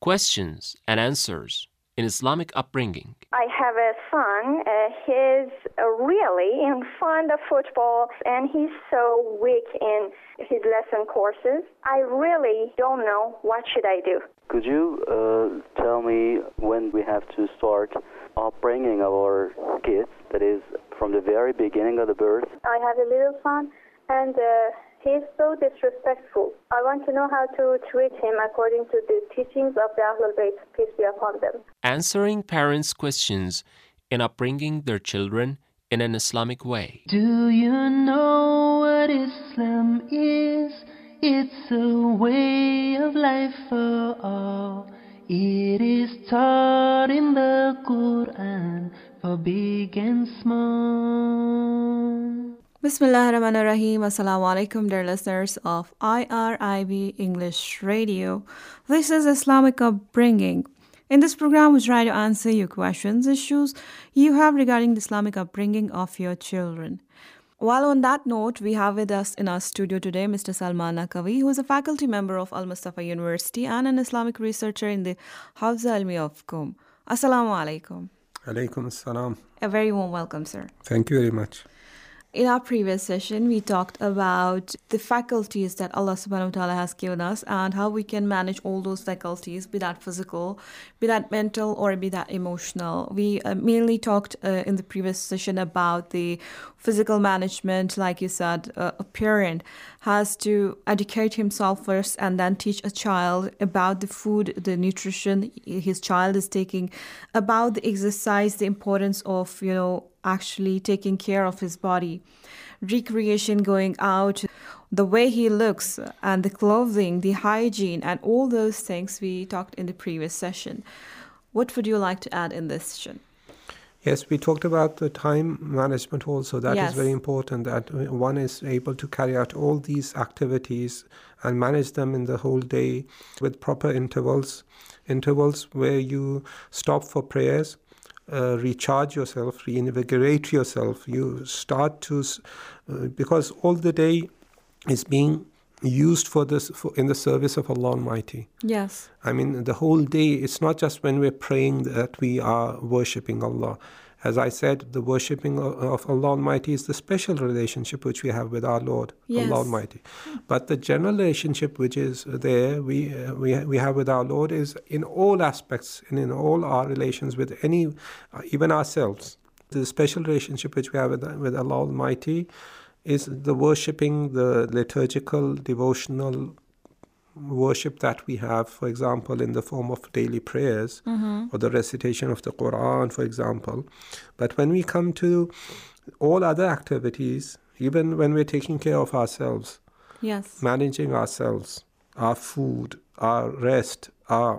Questions and answers in Islamic upbringing. I have a son. He's really fond of football, and he's so weak in his lesson courses. I really don't know what should I do. Could you tell me when we have to start upbringing our kids, that is, from the very beginning of the birth? I have a little son, and he's so disrespectful. I want to know how to treat him according to the teachings of the Ahlul Bayt, peace be upon them. Answering parents' questions in upbringing their children in an Islamic way. Do you know what Islam is? It's a way of life for all. It is taught in the Quran for big and small. Bismillahirrahmanirrahim. Assalamu alaikum, dear listeners of IRIB English Radio. This is Islamic Upbringing. In this program, we try to answer your questions, issues you have regarding the Islamic upbringing of your children. While on that note, we have with us in our studio today Mr. Salman Naqvi, who is a faculty member of Al Mustafa University and an Islamic researcher in the Hawza Ilmiya of Qom. Assalamu alaikum. Alaikum assalam. A very warm welcome, sir. Thank you very much. In our previous session, we talked about the faculties that Allah subhanahu wa ta'ala has given us and how we can manage all those faculties, be that physical, be that mental, or be that emotional. We mainly talked in the previous session about the physical management. Like you said, a parent has to educate himself first and then teach a child about the food, the nutrition his child is taking, about the exercise, the importance of, actually taking care of his body, recreation, going out, the way he looks, and the clothing, the hygiene, and all those things we talked in the previous session. What would you like to add in this session? Yes, we talked about the time management also. That Yes. is very important, that one is able to carry out all these activities and manage them in the whole day with proper intervals where you stop for prayers, recharge yourself, reinvigorate yourself. You start to, because all the day is being used in the service of Allah Almighty. Yes. I mean, the whole day, it's not just when we're praying that we are worshipping Allah. As I said, the worshipping of Allah Almighty is the special relationship which we have with our Lord, Yes. Allah Almighty. But the general relationship which is there, we have with our Lord is in all aspects and in all our relations with even ourselves. The special relationship which we have with Allah Almighty is the worshipping, the liturgical, devotional worship that we have, for example, in the form of daily prayers or the recitation of the Quran, for example. But when we come to all other activities, even when we're taking care of ourselves, Yes. managing ourselves, our food, our rest, our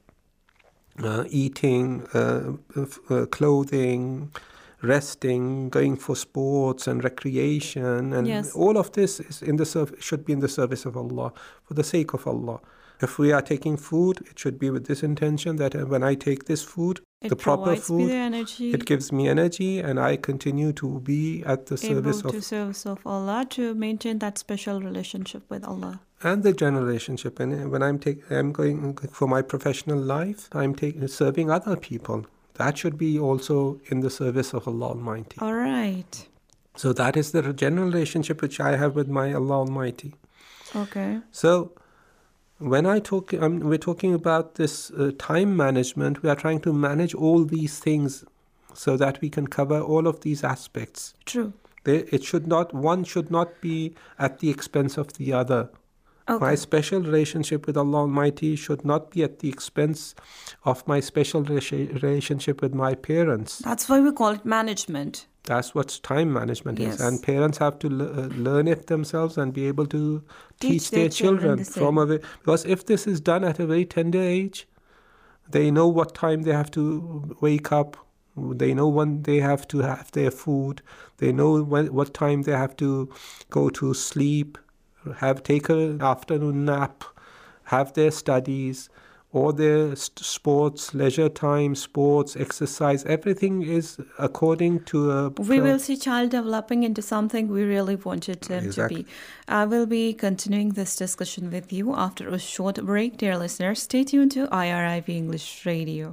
eating, clothing, resting, going for sports and recreation, and Yes. all of this is should be in the service of Allah, for the sake of Allah. If we are taking food, it should be with this intention that when I take this food, It the proper provides me food, the energy, it gives me energy, and I continue to be at the service service of Allah, to maintain that special relationship with Allah. and the general relationship. And when I'm going for my professional life, I'm serving other people. That should be also in the service of Allah Almighty. All right. So that is the general relationship which I have with my Allah Almighty. Okay. So when we're talking about this time management, we are trying to manage all these things so that we can cover all of these aspects. True. One should not be at the expense of the other. Okay. My special relationship with Allah Almighty should not be at the expense of my special relationship with my parents. That's why we call it management. That's what time management Yes. is. And parents have to learn it themselves and be able to teach their children children the same. because if this is done at a very tender age, they know what time they have to wake up. They know when they have to have their food. They know what time they have to go to sleep, take an afternoon nap, have their studies. all their sports, leisure time, sports, exercise, everything is according to a... We will see child developing into something we really wanted him to be. I will be continuing this discussion with you after a short break. Dear listeners, stay tuned to IRIB English Radio.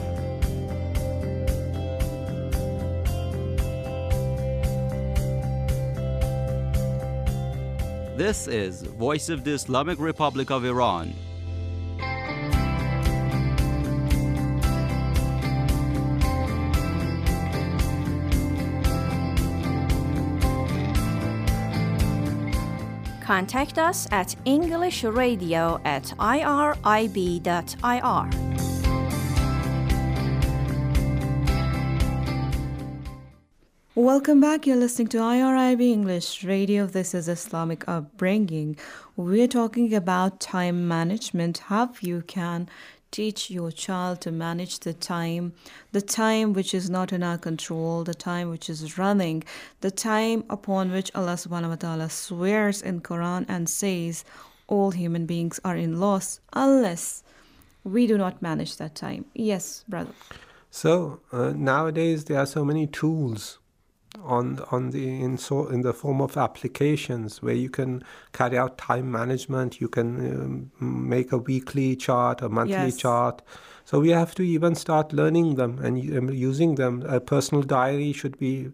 This is Voice of the Islamic Republic of Iran. Contact us at englishradio@irib.ir. Welcome back. You're listening to IRIB English Radio. This is Islamic Upbringing. We're talking about time management, how you can teach your child to manage the time which is not in our control, the time which is running, the time upon which Allah subhanahu wa ta'ala swears in Quran and says all human beings are in loss unless we do not manage that time. Yes, brother. So nowadays there are so many tools in the form of applications where you can carry out time management. You can make a weekly chart, a monthly chart. So we have to even start learning them and using them. A personal diary should be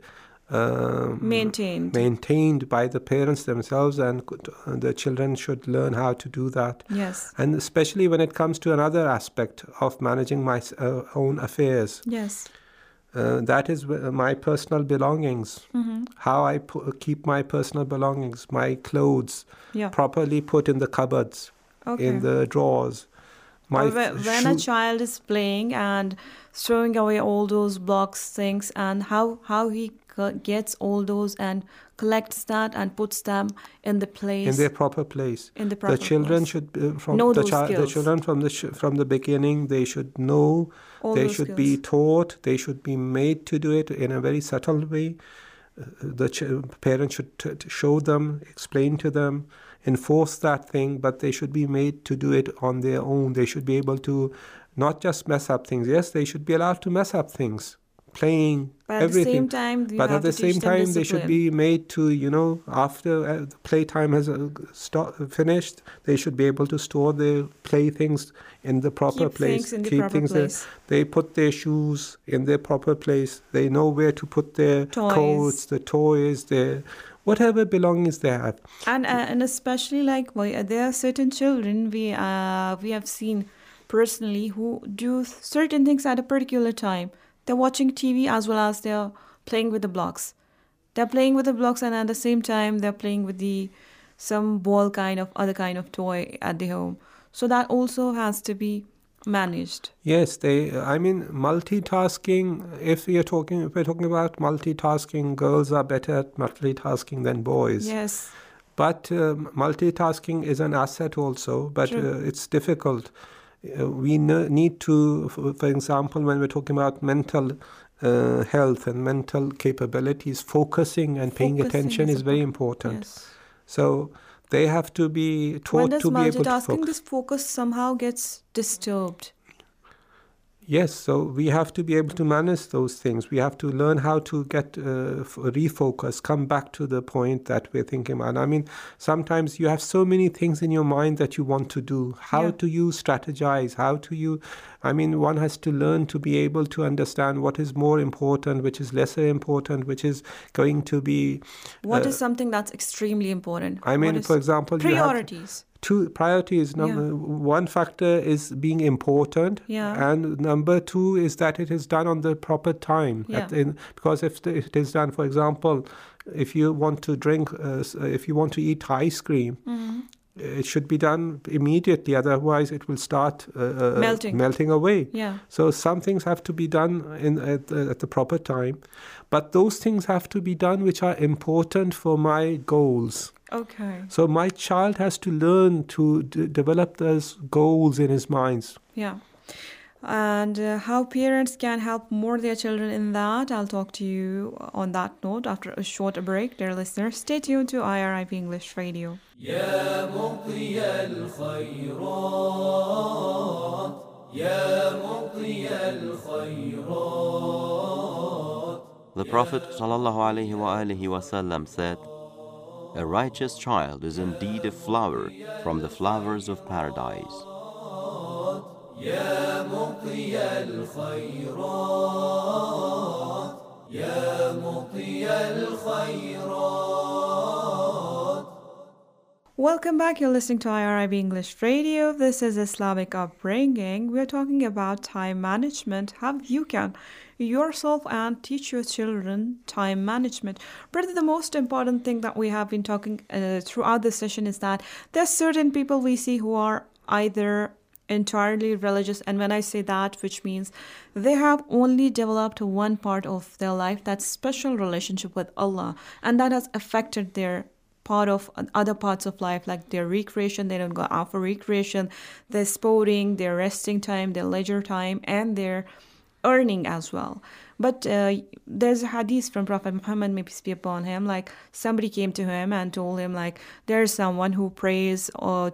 maintained by the parents themselves, and the children should learn how to do that. Yes. And especially when it comes to another aspect of managing my own affairs. Yes. That is my personal belongings, how I keep my personal belongings, my clothes properly put in the cupboards, in the drawers. When a child is playing and throwing away all those blocks, things, and how he gets all those and collects that and puts them in the place, in their proper place. The children should the children from the beginning, they should know. They should be taught. They should be made to do it in a very subtle way. The parents should show them, explain to them, enforce that thing, but they should be made to do it on their own. They should be able to not just mess up things. Yes, they should be allowed to mess up things, playing, but everything. But at the same time, they should be made to, after the playtime has finished, they should be able to store their playthings in the proper place. Keep things in They put their shoes in their proper place. They know where to put their coats, the toys, their whatever belongings they have. And especially there are certain children we have seen personally who do certain things at a particular time. They're watching TV as well as they're playing with the blocks. They're playing with the blocks, and at the same time they're playing with some ball other kind of toy at the home. So that also has to be managed. Yes, multitasking. If we're talking about multitasking, girls are better at multitasking than boys. Yes. But multitasking is an asset also, but it's difficult. We need to, for example, when we're talking about mental health and mental capabilities, focusing and paying attention is very important. Yes. So they have to be taught to be able to focus. Multitasking, this focus somehow gets disturbed. Yes, so we have to be able to manage those things. We have to learn how to get refocus, come back to the point that we're thinking about. Sometimes you have so many things in your mind that you want to do. How do you strategize? One has to learn to be able to understand what is more important, which is lesser important, which is going to be... What is something that's extremely important? For example... Priorities. Two priorities. One factor is being important, and number two is that it is done on the proper time. Because if it is done, for example, if you want to drink, if you want to eat ice cream, it should be done immediately, otherwise it will start melting away. So some things have to be done at the proper time, but those things have to be done which are important for my goals. Okay. So my child has to learn to develop those goals in his mind. Yeah. and how parents can help more their children in that. I'll talk to you on that note after a short break. Dear listeners, stay tuned to IRIB English Radio. يا مطي الخيرات يا مطي الخيرات. The Prophet ﷺ said, "A righteous child is indeed a flower from the flowers of paradise." يا مطي الخيرات يا مطي الخيرات. Welcome back. You're listening to IRIB English Radio. This is Islamic Upbringing. We're talking about time management, how you can yourself and teach your children time management. But the most important thing that we have been talking throughout this session is that there are certain people we see who are either entirely religious, and when I say that, which means they have only developed one part of their life, that special relationship with Allah, and that has affected their part of other parts of life, like their recreation. They don't go out for recreation, their sporting, their resting time, their leisure time, and their earning as well. But there's a hadith from Prophet Muhammad, may peace be upon him, like somebody came to him and told him, like, there's someone who prays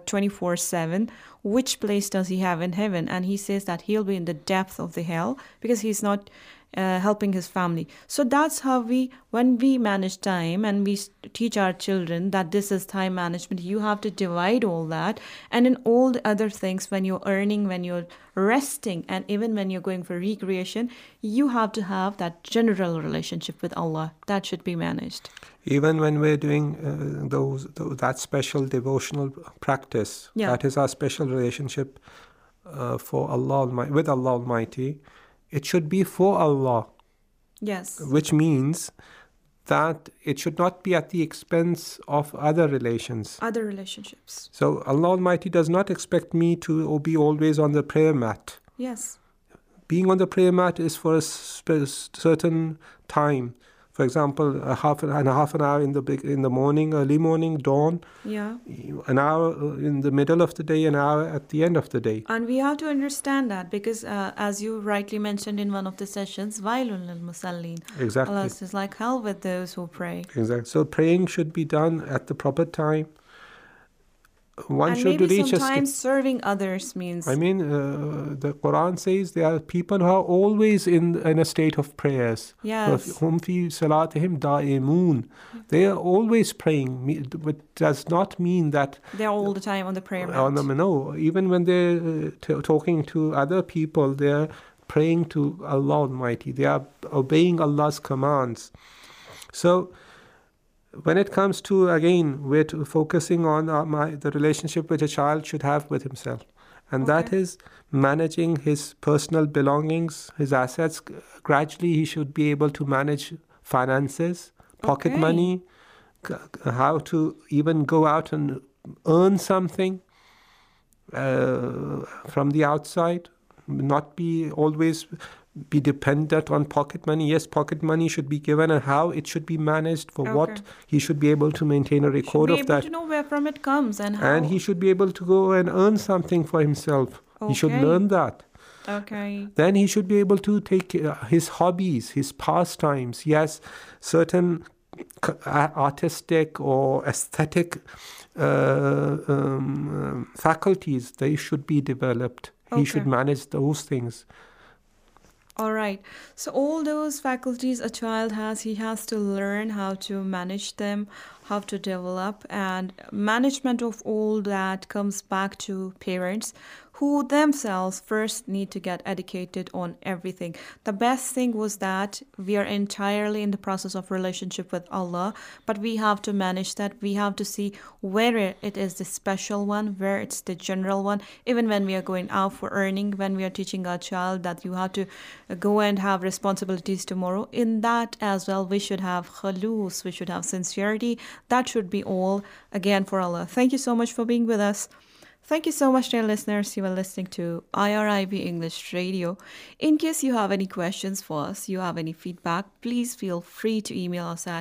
24/7. Which place does he have in heaven? And he says that he'll be in the depth of the hell because he's not helping his family. So that's how when we manage time and we teach our children that this is time management, you have to divide all that. And in all the other things, when you're earning, when you're resting, and even when you're going for recreation, you have to have that general relationship with Allah that should be managed. Even when we're doing that special devotional practice, that is our special relationship for Allah with Allah Almighty. It should be for Allah. Yes. Which means that it should not be at the expense of other relations. Other relationships. So Allah Almighty does not expect me to be always on the prayer mat. Yes. Being on the prayer mat is for a certain time. For example, half an hour in the morning, early morning, dawn. Yeah. An hour in the middle of the day, an hour at the end of the day. And we have to understand that because, as you rightly mentioned in one of the sessions, Wailun lil musallin. Exactly. Allah is like hell with those who pray. Exactly. So praying should be done at the proper time. One and should maybe reach sometimes serving others means. the Quran says there are people who are always in a state of prayers. Yes. Hum fi salatihim da'imun. They are always praying, but does not mean that they're all the time on the prayer mat. No, even when they're talking to other people, they're praying to Allah Almighty. They are obeying Allah's commands. So when it comes to, again, we're focusing on the relationship which a child should have with himself. And that is managing his personal belongings, his assets. Gradually, he should be able to manage finances, pocket money, how to even go out and earn something from the outside, not always be dependent on pocket money. Yes, pocket money should be given, and how it should be managed, for what he should be able to maintain a record of that. He should be able to know where from it comes and how. And he should be able to go and earn something for himself. He should learn that. Okay. Then he should be able to take his hobbies, his pastimes. Yes, certain artistic or aesthetic faculties, they should be developed. He should manage those things. All right. So all those faculties a child has, he has to learn how to manage them, how to develop, and management of all that comes back to parents who themselves first need to get educated on everything. The best thing was that we are entirely in the process of relationship with Allah, but we have to manage that. We have to see where it is the special one, where it's the general one. Even when we are going out for earning, when we are teaching our child that you have to go and have responsibilities tomorrow, in that as well, we should have khulus, we should have sincerity. That should be all, again, for Allah. Thank you so much for being with us. Thank you so much, dear listeners. You are listening to IRIB English Radio. In case you have any questions for us, you have any feedback, please feel free to email us at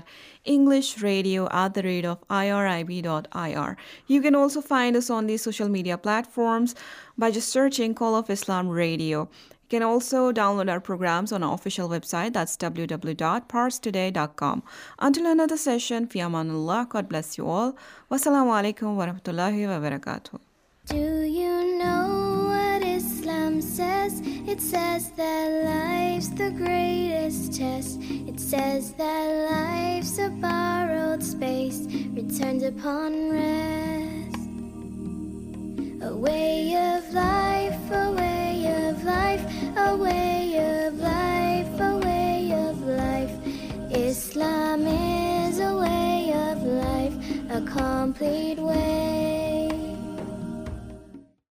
englishradio@irib.ir. You can also find us on the social media platforms by just searching Call of Islam Radio. You can also download our programs on our official website. That's www.parstoday.com. Until another session, fi amanullah. God bless you all. Wassalamu alaikum wa rahmatullahi wa barakatuh. Do you know what Islam says? It says that life's the greatest test. It says that life's a borrowed space, returned upon rest. A way of life, a way of life, a way of life, a way of life. Islam is a way of life, a complete way.